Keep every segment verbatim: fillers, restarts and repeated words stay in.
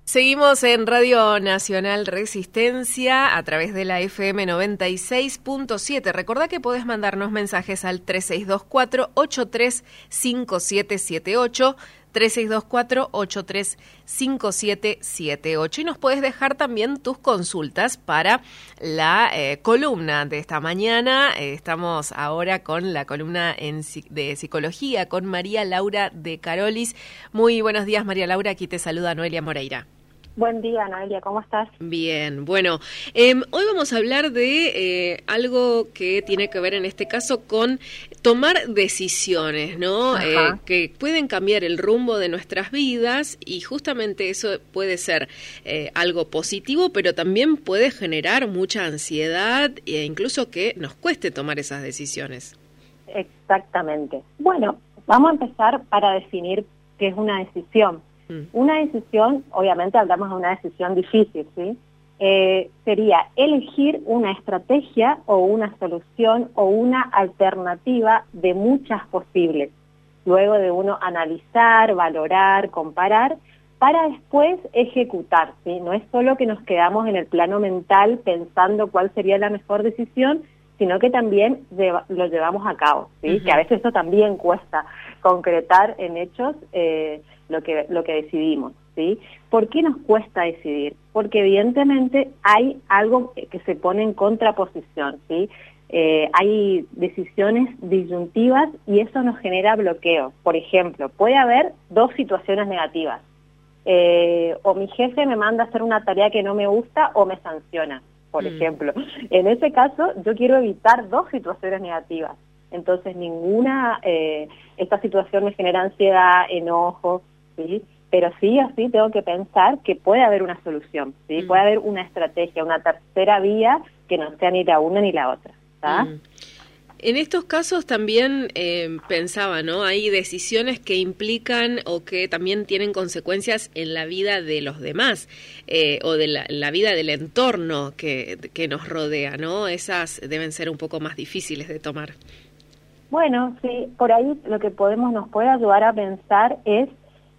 Seguimos en Radio Nacional Resistencia a través de la F M noventa y seis punto siete. Recordá que podés mandarnos mensajes al tres seis dos cuatro, ocho tres cinco siete siete ocho, tres seis dos cuatro, ocho tres cinco siete siete ocho, y nos puedes dejar también tus consultas para la eh, columna de esta mañana. Eh, estamos ahora con la columna en, de psicología con María Laura de Carolis. Muy buenos días, María Laura, aquí te saluda Noelia Moreira. Buen día, Noelia, ¿cómo estás? Bien, bueno, eh, hoy vamos a hablar de eh, algo que tiene que ver en este caso con tomar decisiones, ¿no? Eh, que pueden cambiar el rumbo de nuestras vidas, y justamente eso puede ser eh, algo positivo, pero también puede generar mucha ansiedad e incluso que nos cueste tomar esas decisiones. Exactamente. Bueno, vamos a empezar para definir qué es una decisión. Una decisión, obviamente hablamos de una decisión difícil, ¿sí? Eh, sería elegir una estrategia o una solución o una alternativa de muchas posibles, luego de uno analizar, valorar, comparar, para después ejecutar, ¿sí? No es solo que nos quedamos en el plano mental pensando cuál sería la mejor decisión, sino que también lleva, lo llevamos a cabo, ¿sí? Uh-huh. Que a veces eso también cuesta concretar en hechos eh, lo que lo que decidimos, ¿sí? ¿Por qué nos cuesta decidir? Porque evidentemente hay algo que se pone en contraposición, ¿sí? Eh, hay decisiones disyuntivas y eso nos genera bloqueo. Por ejemplo, puede haber dos situaciones negativas. Eh, o mi jefe me manda a hacer una tarea que no me gusta o me sanciona, por mm. ejemplo. En ese caso, yo quiero evitar dos situaciones negativas. Entonces, ninguna, eh, esta situación me genera ansiedad, enojo, ¿sí? Pero sí o sí tengo que pensar que puede haber una solución, ¿sí? Mm. Puede haber una estrategia, una tercera vía que no sea ni la una ni la otra, ¿está? Mm. En estos casos también eh, pensaba, ¿no? Hay decisiones que implican o que también tienen consecuencias en la vida de los demás eh, o de la, la vida del entorno que, que nos rodea, ¿no? Esas deben ser un poco más difíciles de tomar. Bueno, sí, por ahí lo que podemos nos puede ayudar a pensar es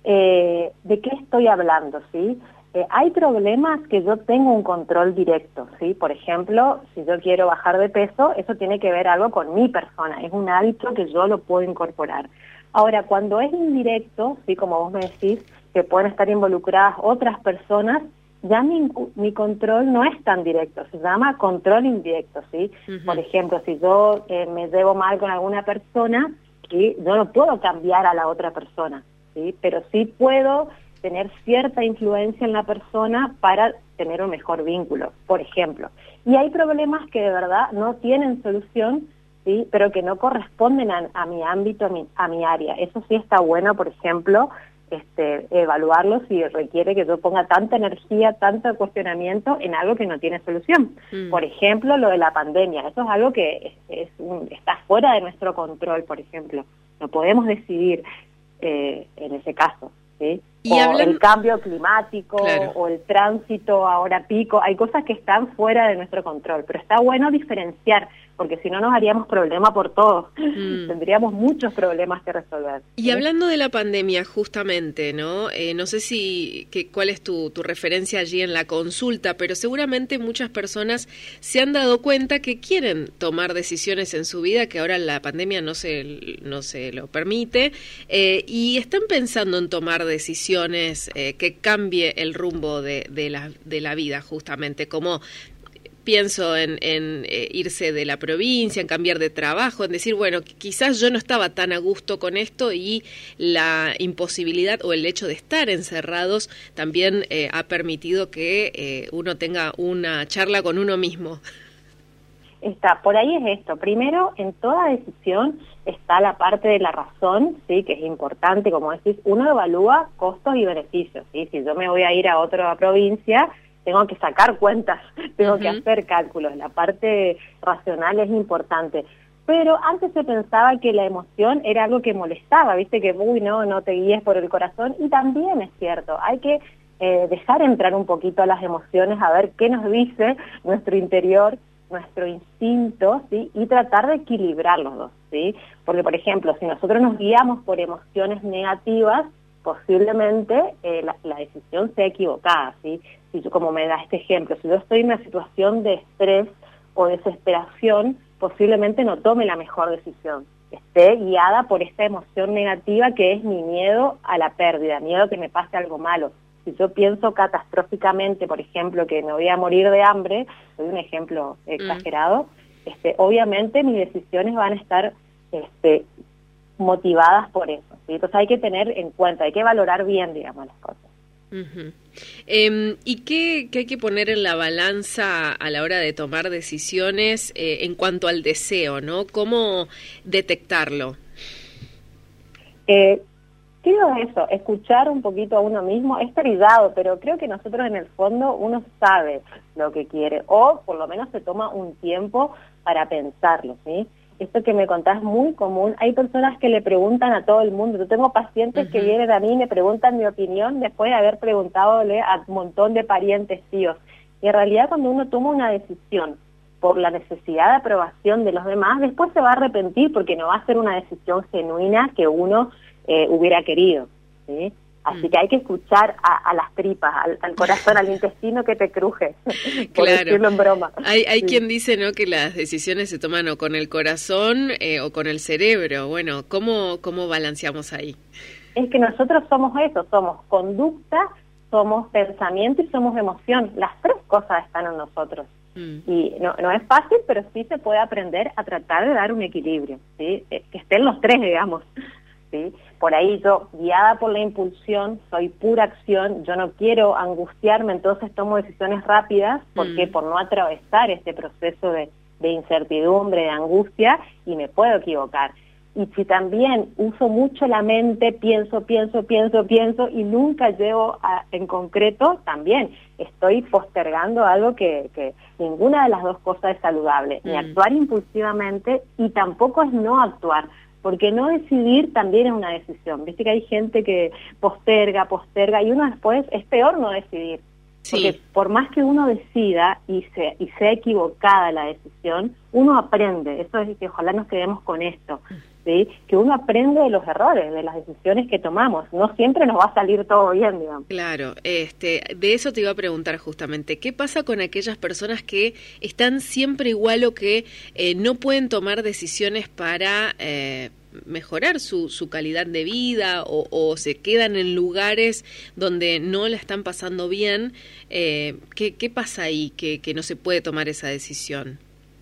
eh, de qué estoy hablando, ¿sí? Eh, hay problemas que yo tengo un control directo, ¿sí? Por ejemplo, si yo quiero bajar de peso, eso tiene que ver algo con mi persona, es un hábito que yo lo puedo incorporar. Ahora, cuando es indirecto, ¿sí? Como vos me decís, que pueden estar involucradas otras personas, ya mi, mi control no es tan directo, se llama control indirecto, ¿sí? Uh-huh. Por ejemplo, si yo eh, me llevo mal con alguna persona, ¿sí? Yo no puedo cambiar a la otra persona, ¿sí? Pero sí puedo tener cierta influencia en la persona para tener un mejor vínculo, por ejemplo. Y hay problemas que de verdad no tienen solución, ¿sí? Pero que no corresponden a, a mi ámbito, a mi, a mi área. Eso sí está bueno, por ejemplo, este, evaluarlo si requiere que yo ponga tanta energía, tanto cuestionamiento en algo que no tiene solución. Mm. Por ejemplo, lo de la pandemia. Eso es algo que es, es un, está fuera de nuestro control, por ejemplo. No podemos decidir eh, en ese caso, ¿sí? Y o hablan... el cambio climático, claro. o el tránsito ahora pico, hay cosas que están fuera de nuestro control, pero está bueno diferenciar, porque si no nos haríamos problema por todo, mm. tendríamos muchos problemas que resolver. Y ¿sí? Hablando de la pandemia, justamente, ¿no? Eh, no sé si que, cuál es tu, tu referencia allí en la consulta, pero seguramente muchas personas se han dado cuenta que quieren tomar decisiones en su vida, que ahora la pandemia no se, no se lo permite, eh, y están pensando en tomar decisiones Eh, que cambie el rumbo de, de, la, de la vida, justamente, como pienso en, en eh, irse de la provincia, en cambiar de trabajo, en decir, bueno, quizás yo no estaba tan a gusto con esto y la imposibilidad o el hecho de estar encerrados también eh, ha permitido que eh, uno tenga una charla con uno mismo. Está, por ahí es esto. Primero, en toda decisión está la parte de la razón, sí, que es importante, como decís, uno evalúa costos y beneficios, ¿sí? Si yo me voy a ir a otra provincia, tengo que sacar cuentas, tengo uh-huh. que hacer cálculos, la parte racional es importante. Pero antes se pensaba que la emoción era algo que molestaba, viste que, uy, no, no te guíes por el corazón, y también es cierto, hay que eh, dejar entrar un poquito a las emociones, a ver qué nos dice nuestro interior, nuestro instinto, ¿sí? Y tratar de equilibrar los dos, ¿sí? Porque, por ejemplo, si nosotros nos guiamos por emociones negativas, posiblemente eh, la, la decisión sea equivocada, ¿sí? Si yo, como me da este ejemplo, si yo estoy en una situación de estrés o desesperación, posiblemente no tome la mejor decisión, esté guiada por esta emoción negativa que es mi miedo a la pérdida, miedo a que me pase algo malo. Si yo pienso catastróficamente, por ejemplo, que me voy a morir de hambre, doy un ejemplo exagerado, mm. este, obviamente mis decisiones van a estar este, motivadas por eso, ¿sí? Entonces hay que tener en cuenta, hay que valorar bien, digamos, las cosas. Uh-huh. Eh, ¿Y qué, qué hay que poner en la balanza a la hora de tomar decisiones eh, en cuanto al deseo, ¿no? ¿Cómo detectarlo? Eh, Creo eso, escuchar un poquito a uno mismo, es privado, pero creo que nosotros en el fondo uno sabe lo que quiere, o por lo menos se toma un tiempo para pensarlo, ¿sí? Esto que me contás es muy común, hay personas que le preguntan a todo el mundo, yo tengo pacientes uh-huh. que vienen a mí y me preguntan mi opinión después de haber preguntadole a un montón de parientes, tíos, y en realidad cuando uno toma una decisión por la necesidad de aprobación de los demás, después se va a arrepentir porque no va a ser una decisión genuina que uno Eh, hubiera querido, ¿sí? Así mm. que hay que escuchar a, a las tripas, al, al corazón, al intestino que te cruje, por claro. decirlo en broma. Hay, hay sí. quien dice, ¿no?, que las decisiones se toman o con el corazón eh, o con el cerebro. Bueno, ¿cómo, cómo balanceamos ahí? Es que nosotros somos eso, somos conducta, somos pensamiento y somos emoción. Las tres cosas están en nosotros. Mm. Y no, no es fácil, pero sí se puede aprender a tratar de dar un equilibrio, ¿sí? Eh, que estén los tres, digamos. ¿Sí? Por ahí yo, guiada por la impulsión, soy pura acción, yo no quiero angustiarme, entonces tomo decisiones rápidas, porque mm. por no atravesar este proceso de, de incertidumbre, de angustia, y me puedo equivocar. Y si también uso mucho la mente, pienso, pienso, pienso, pienso, y nunca llego a, en concreto, también estoy postergando algo que, que ninguna de las dos cosas es saludable, mm. ni actuar impulsivamente, y tampoco es no actuar, porque no decidir también es una decisión. Viste que hay gente que posterga, posterga, y uno después es peor no decidir. Sí. Porque por más que uno decida y, se, y sea equivocada la decisión, uno aprende. Eso es que ojalá nos quedemos con esto, ¿sí? Que uno aprende de los errores, de las decisiones que tomamos. No siempre nos va a salir todo bien, digamos. Claro, este, de eso te iba a preguntar justamente. ¿Qué pasa con aquellas personas que están siempre igual o que eh, no pueden tomar decisiones para eh, mejorar su, su calidad de vida o, o se quedan en lugares donde no la están pasando bien? Eh, ¿qué, ¿Qué pasa ahí que, que no se puede tomar esa decisión?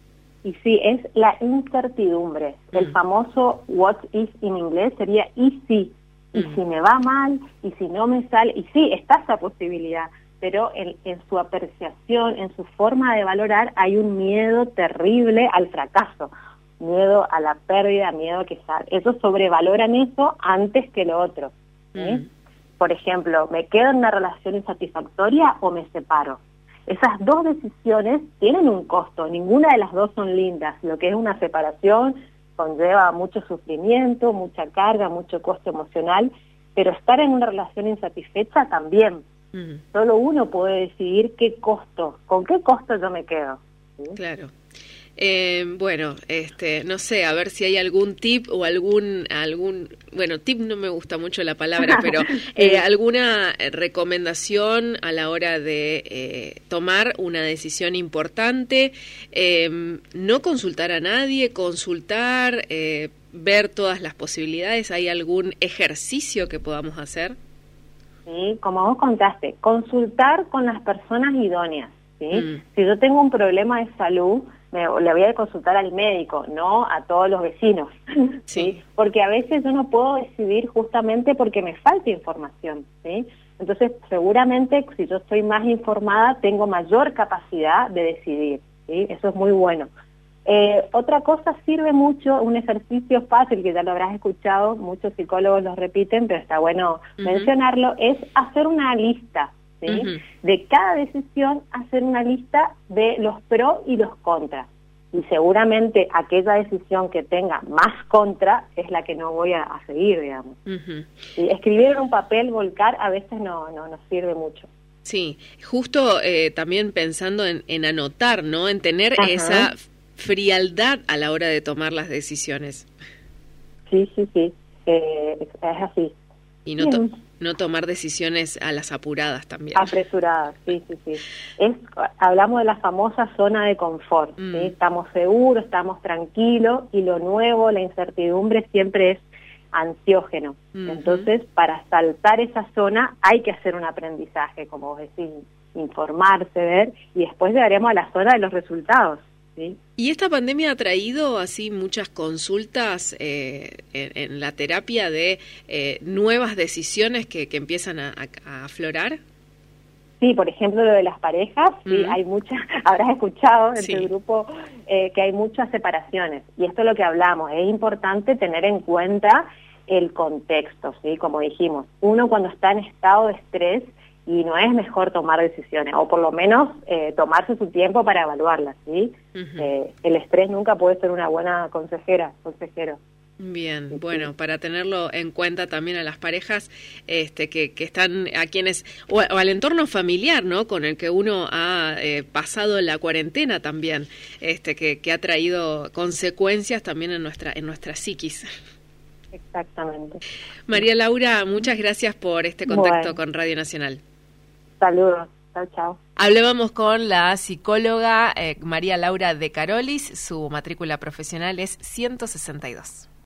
Y sí, es la incertidumbre. Mm. El famoso what if en inglés sería y si. Y mm. si me va mal, y si no me sale. Y sí, está esa posibilidad, pero en, en su apreciación, en su forma de valorar, hay un miedo terrible al fracaso, miedo a la pérdida, miedo a que salga. Eso sobrevaloran eso antes que lo otro, ¿sí? Mm. Por ejemplo, ¿me quedo en una relación insatisfactoria o me separo? Esas dos decisiones tienen un costo, ninguna de las dos son lindas. Lo que es una separación conlleva mucho sufrimiento, mucha carga, mucho costo emocional, pero estar en una relación insatisfecha también. Mm. Solo uno puede decidir qué costo, con qué costo yo me quedo, ¿sí? Claro. Eh, bueno, este, no sé, a ver si hay algún tip o algún, algún, bueno, tip no me gusta mucho la palabra, pero eh, alguna recomendación a la hora de eh, tomar una decisión importante, eh, no consultar a nadie, consultar, eh, ver todas las posibilidades. ¿Hay algún ejercicio que podamos hacer? Sí, como vos contaste, consultar con las personas idóneas, ¿sí? Mm. Si yo tengo un problema de salud, me, le voy a consultar al médico, no a todos los vecinos, ¿sí? ¿sí? Porque a veces yo no puedo decidir justamente porque me falta información, ¿sí? Entonces, seguramente, si yo estoy más informada, tengo mayor capacidad de decidir, ¿sí? Eso es muy bueno. Eh, otra cosa sirve mucho, un ejercicio fácil, que ya lo habrás escuchado, muchos psicólogos lo repiten, pero está bueno uh-huh. mencionarlo, es hacer una lista, ¿sí? Uh-huh. De cada decisión, hacer una lista de los pros y los contras. Y seguramente aquella decisión que tenga más contra es la que no voy a, a seguir, digamos. Uh-huh. Y escribir en un papel, volcar, a veces no, no nos sirve mucho. Sí, justo eh, también pensando en, en anotar, ¿no? En tener uh-huh. esa frialdad a la hora de tomar las decisiones. Sí, sí, sí, eh, es así. Y no, to no tomar decisiones a las apuradas también. Apresuradas, sí, sí, sí. Es, hablamos de la famosa zona de confort, mm. ¿sí? Estamos seguros, estamos tranquilos, y lo nuevo, la incertidumbre siempre es ansiógeno. Uh-huh. Entonces, para saltar esa zona hay que hacer un aprendizaje, como vos decís, informarse, ver, y después llegaremos a la zona de los resultados. ¿Sí? ¿Y esta pandemia ha traído así muchas consultas eh, en, en la terapia de eh, nuevas decisiones que, que empiezan a, a, a aflorar? Sí, por ejemplo, lo de las parejas, sí, mm. hay muchas, habrás escuchado en sí. tu grupo eh, que hay muchas separaciones, y esto es lo que hablamos, es importante tener en cuenta el contexto, ¿sí? Como dijimos, uno cuando está en estado de estrés, y no es mejor tomar decisiones, o por lo menos eh, tomarse su tiempo para evaluarlas, ¿sí? Uh-huh. eh, el estrés nunca puede ser una buena consejera, consejero. Bien, sí, bueno, sí. Para tenerlo en cuenta también a las parejas este, que, que están, a quienes, o, o al entorno familiar, ¿no? Con el que uno ha eh, pasado la cuarentena también, este, que, que ha traído consecuencias también en nuestra, en nuestra psiquis. Exactamente. María Laura, muchas gracias por este contacto bueno. con Radio Nacional. Saludos, chao, chao. Hablábamos con la psicóloga eh, María Laura de Carolis, su matrícula profesional es ciento sesenta y dos.